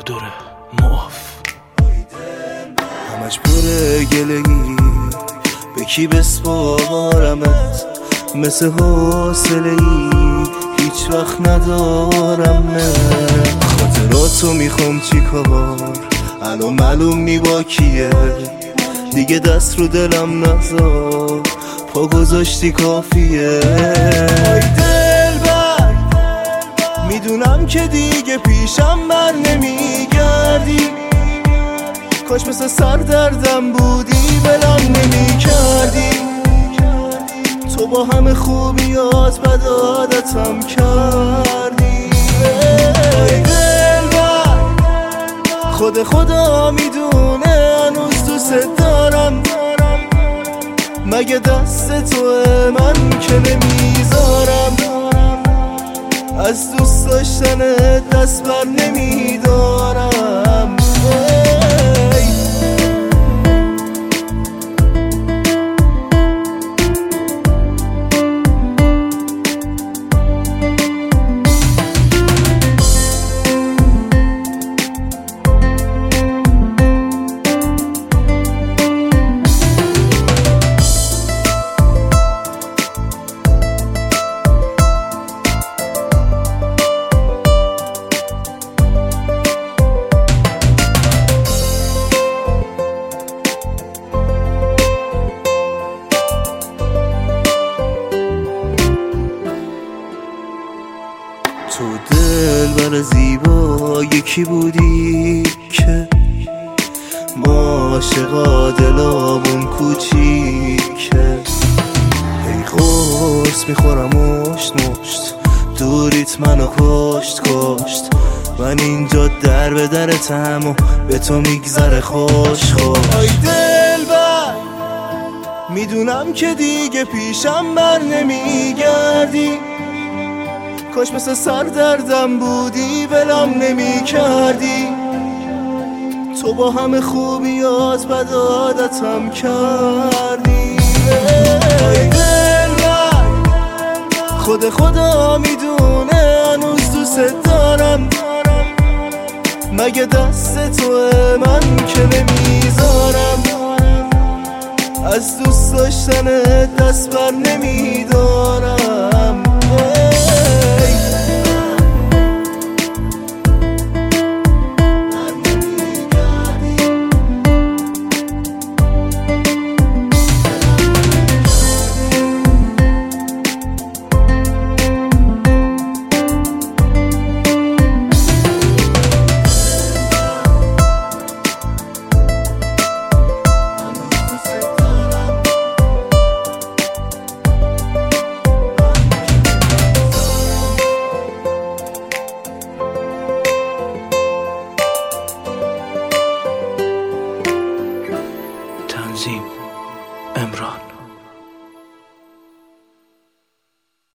دوره معاف. همش پره گلگی به کی بسپارمت، مثل حوصله ای هیچ وقت ندارم. نه خاطراتو میخوام چی کار، الان معلوم نی با کیه، دیگه دست رو دلم نذار، پا گذاشتی کافیه. ای دلبر میدونم که دیگه پیشم بر نمیگردی، کاش مثل سردردم بودی بلم نمیکردی. تو با همه خوبیات بد عادتم کردی. ای دلبر خود خدا میدونه هنوز دوست دارم، مگه دست توه من که نمیذارم، از دوست داشتن دست بر نمیدارم. تو دلبر زیبا یکی بودی که ما عاشقا دلامون کوچیکه. ای قرص میخورم مشت مشت، دوریت منو کشت کشت، من اینجا در به درتم و به تو میگذره خوش خوش. ای دلبر میدونم که دیگه پیشم بر نمیگردی، کاش مثل سردردم بودی ولم نمی کردی. تو با همه خوبیات بد عادتم کردی. ای دلبر خود خدا میدونه هنوز دوست دارم، مگه دست توه من که نمیذارم، از دوست داشتن دست بر نمیدارم. تنظیم: امران.